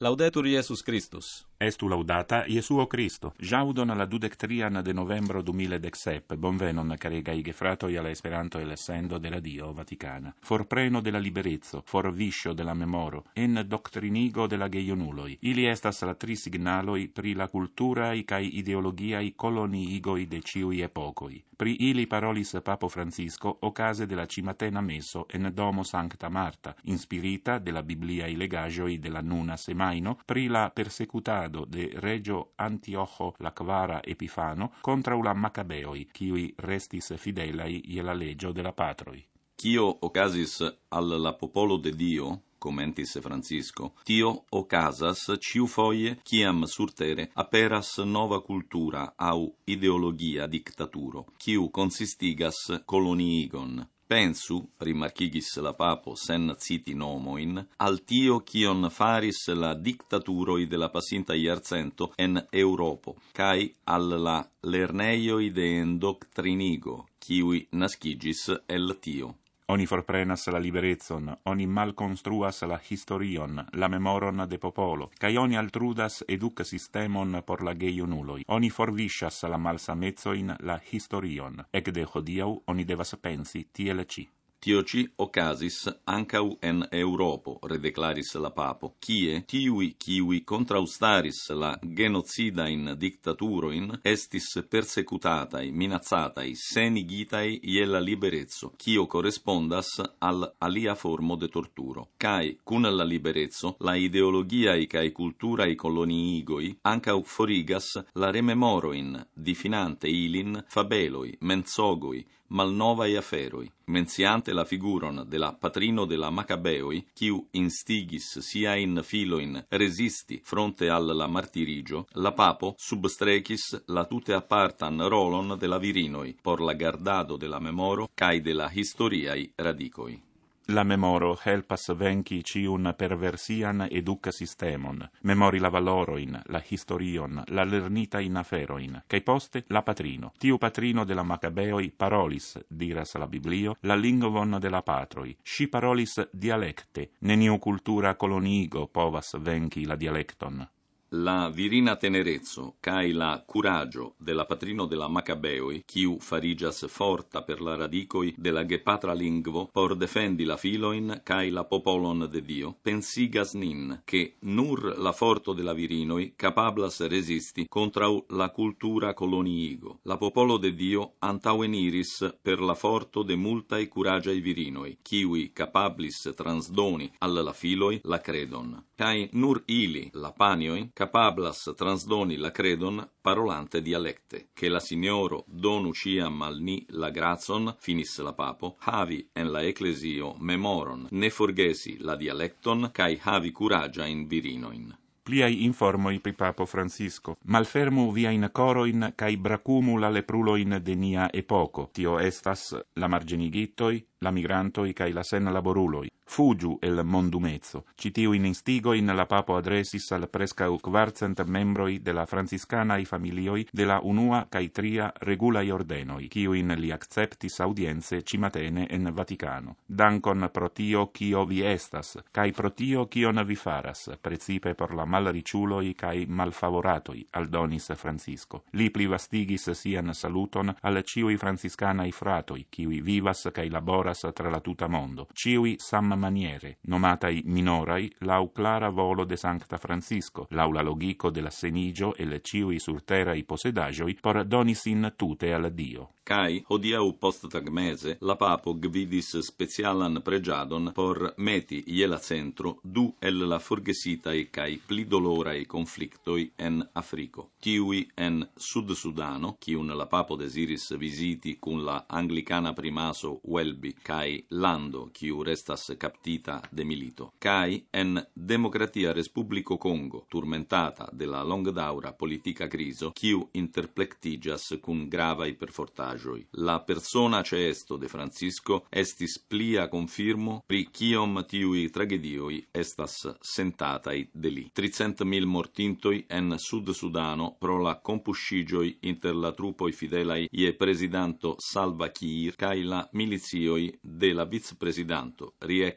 Laudetur Iesus Christus. Estu laudata Iesuo Cristo. Jaudon la 23 de novembro 2017, bonvenon caregai gefratoi alla Esperanto e l'essendo della Dio Vaticana. Forpreno della liberezzo, forviscio della memoro, en doctrinigo della geionuloi. Ili estas la tri signaloi pri la culturae cae ideologiae coloniigoi de ciui epocoi. Pri ili parolis Papo Francisco ocase della cimatena messo en domo Sancta Marta, inspirita della Bibliae legagioi della nuna semaino, pri la persecutado de regio Antiocho la Quara Epifano contra la Maccabeoi, kiui restis fidelai ie la legio della patroi. Cio occasis alla popolo de Dio, commentis Francisco, tio occasas ciufoie quiam surtere aperas nova cultura au ideologia dictaturo, quiu consistigas coloniigon. Pensu, rimarchigis la papo sen citi nomoin, al tio quion faris la dictaturoi de la pasinta iarcento en Europo, cae al la lerneioi de endoctrinigo, quiui nascigis el tio. Oni forprenas la liberezzon, oni malconstruas la historion, la memoron de popolo, cae oni altrudas educ systemon por la geionuloi. Oni forviscias la malsamezzoin la historion, ec de hodiau oni devas pensi tiel ci. Tio ci occasis ancau en Europo, redeclaris la papo, cie tiui contraustaris la genocidain dictaturoin estis persecutatai, minazzatai, senigitai iella liberezzo, cio correspondas al alia formo de torturo. Cae, cun la liberezzo, la ideologiae cae culturae coloniigoi ancau forigas la rememoroin, difinante ilin fabeloi, menzogoi, malnovae aferoi, menziante la figuron de la patrino de la Maccabeoi, quiu instigis sia in filoin resisti fronte al la martirigio, la papo substrecis la tute apartan rolon de la virinoi, por la gardado de la memoro, cae de la historiae radicoi. La memoro helpas venci ciun perversian educa systemon, memori la valoroin, la historion, la lernitain aferoin, cae poste la patrino. Tiu patrino de la Maccabeoi parolis, diras la Biblio, la lingvon de la patroi. Si parolis dialecte, neniu cultura coloniigo povas venci la dialecton. La virina tenerezzo, cae la curagio de la patrino de la Maccabeoi, quiu farigias forta per la radicoi de la gepatra lingvo, por defendi la filoin, cae la popolon de Dio, pensigas nin, che nur la forto de la virinoi capablas resisti contra la cultura coloniigo. La popolo de Dio antaueniris per la forto de multae curagiae virinoi, quiui capablis transdoni alla la filoi la credon. Cae nur ili, la panioi, capablas transdoni la credon parolante dialecte, che la signoro donu ciam al ni la grazon, finis la papo, havi en la ecclesio memoron, ne forgesi la dialecton, cae havi curagia in virinoin. Pliai informoi pri Papo Francisco. Malfermu viain coroin, cae bracumu la lepruloin de nia epoco. Tio estas la margenigitoi, la migrantoi cae la sen laboruloi. Fugiu el mondumezzo. Citiu in instigoin la papo adresis al prescau 400 membroi de la franciscanae familioi de la unua cae tria regulae ordenoi, quiuin li acceptis audienze cimatene en Vaticano. Dankon pro tio cio vi estas, cae pro tio cion vi faras, precipe por la malriciuloi cae malfavoratoi, aldonis Francisco. Li plivastigis sian saluton al ciui franciscanae fratoi, ciui vivas cae laboras tra la tuta mondo, ciui sam maniere, nomatai minorai, lau clara volo de Sancta Francisco, lau la logico de la senigio e le ciui sur terrae posedagioi, por donis in tute al Dio. Cae, hodiau post tagmese, la papo gvidis specialan pregiadon por meti iela centro du el la forgesitae cae pli dolorae conflictoi en Africo. Tiui en Sud-Sudano, cium la papo desiris visiti cun la anglicana primaso Welby, cae lando, ciu restas captita de milito. Cae en Democratia Respublico Congo, turmentata de la longdaura politica criso, ciu interplectigas cun gravae perfortagioi. La persona ceesto de Francisco estis plia confirmo pri quiom tiui tragedioi estas sentatai de li. 300.000 mortintoi en Sud-Sudano pro la compuscigioi inter la trupoi fidelai ie presidanto Salva Kiir cae la milizioi de la vicepresidanto Riek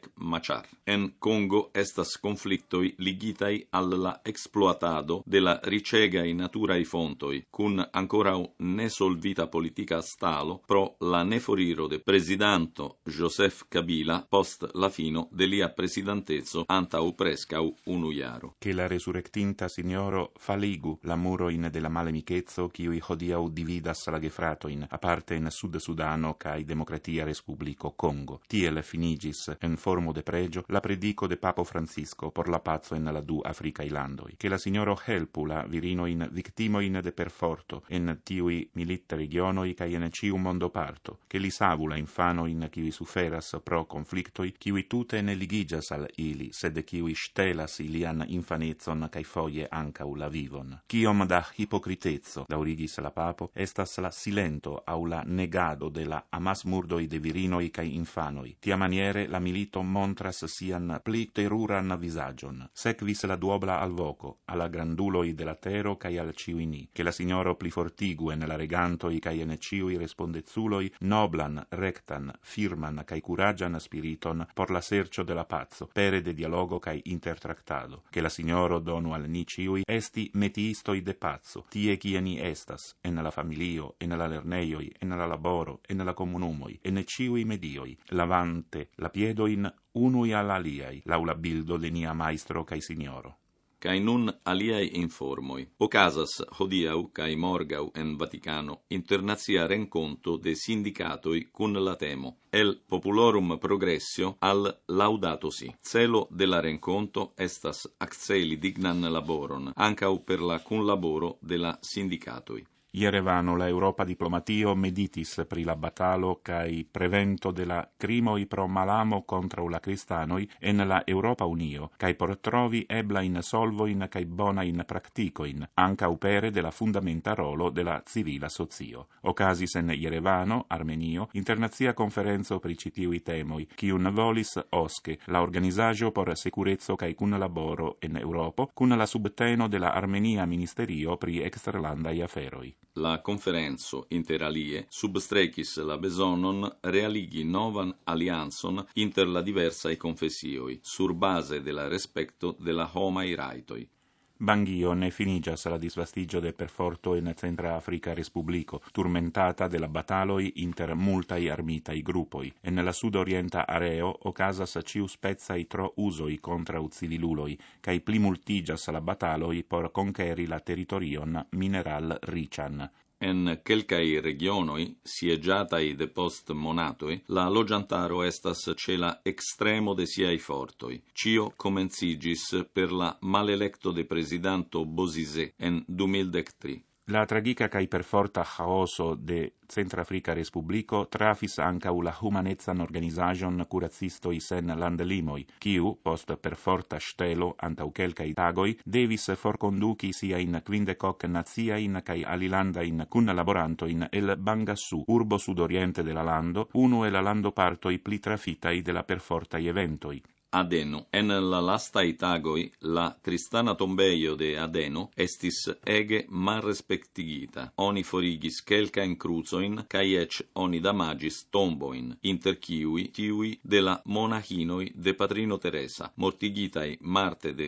Riek Machar. En Congo estas conflictoi ligitai alla exploatado de la ricegai naturai fontoi, cun ancora ne solvita politica stalo pro la neforiro de presidanto Joseph Kabila post la fino de lia presidantezo antau prescau unu jaro. Che la resurrectinta signoro faligu la muroin de la malemichezzo quiui hodiau dividas la gefratoin, aparte in Sud Sudano cae Democratia Respublico Congo. Tiel finigis, en formo de pregio, la predico de Papo Francisco por la pazzo in la du Africae landoi. Che la signoro helpu la virinoin victimoin de perforto en tiui militte regionoi cae en ciu mondo parto, che li savula infanoin quiui suferas pro conflictoi, quiui tute ne ligigas al ili, sed quiui stelas ilian infanezon cae foie ancau la vivon. Chiom da hipocritezzo, daurigis la papo, estas la silento au la negado de la amas murdoi de virinoi cae infanoi. Tia maniere la milito montras sian pli teruran visagion. Sequis la duobla al voco, alla granduloi de la tero cae al ciuini, che la signoro pli fortigu en la regantoi cae en ciui respondezuloi noblan, rectan, firman cae curagian spiriton por la sercio de la pazzo, pere de dialogo cae intertractado, che la signoro donu al ni ciui esti metiistoi de pazzo, tie quie ni estas, en la familio, en la lerneioi, en la laboro, en la comunumoi, en ciui medioi, lavante la piedoin unui al aliai, laula bildo de nia maestro cae signoro. Cae nun aliai informoi. Ocasas hodiau cae morgau en Vaticano internazia renconto de sindicatoi cun la temo el populorum progressio al laudato si. Celo de la renconto estas acceli dignan laboron, ancau per la cunlaboro de la sindicatoi. Ierevano la Europa diplomatio meditis pri la batalo cae prevento de la crimoi pro malamo contra la cristanoi en la Europa Unio, cae por trovi ebla in solvoin cae bona in practicoin, anca upere de la fundamenta rolo de la civila socio. Ocasis en Ierevano, Armenio, internazia conferenzo pri citiui temoi, cium volis osce la organizaggio por securezzo cae cun laboro en Europo, cun la subteno de la Armenia Ministerio pri exterlandai aferoi. La conferenzo inter alie substrecis la besonon realigi novan allianzon inter la diversae confessioi, sur base de la respecto de la homai raitoi. Banghio ne finigas la disvastigio de perforto in Centra Africa Respublico, turmentata de la bataloi inter multai armitai gruppoi. En la sud-orienta areo ocasas ciu spezzai tro usoi contra uzzililuloi, cae pli multigas la bataloi por conqueri la territorion mineral rician. En quelcae regionoi, siegiatai de post monatoi, la logiantaro estas ce la extremo de siai fortoi. Cio comencigis per la malelecto de presidanto Bozizé en 2013. La tragica cae perforta chaoso de Centrafrica Respublico trafis ancau la humanezan organizajon curacistoi sen landelimoi, quiu, post perforta stelo antau quelcae tagoi, devis forconduci siain 50 naziain cae alilandain cunlaborantoin el Bangassou, urbo sudoriente de la lando, unu el la lando partoi pli trafitai de la perfortai eventoi. Adeno. En la lastai tagoi, la tristana tombeio de Adeno estis ege malrespectigita. Oni forigis quelcaen cruzoin, cae ec oni damagis tomboin, inter ciui tiui de la monachinoi de Patrino Teresa, mortigitai Marte de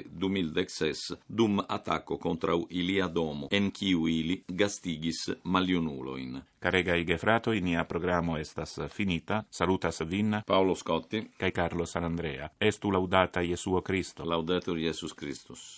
2016 dum attacco contrau ilia domo, en ciu ili gastigis malionuloin. Caregai gefratoi, nia programo estas finita. Salutas vin, Paolo Scotti, cae Carlo Sanandrea. Estu laudata Iesuo Christo. Laudetur Iesus Christus.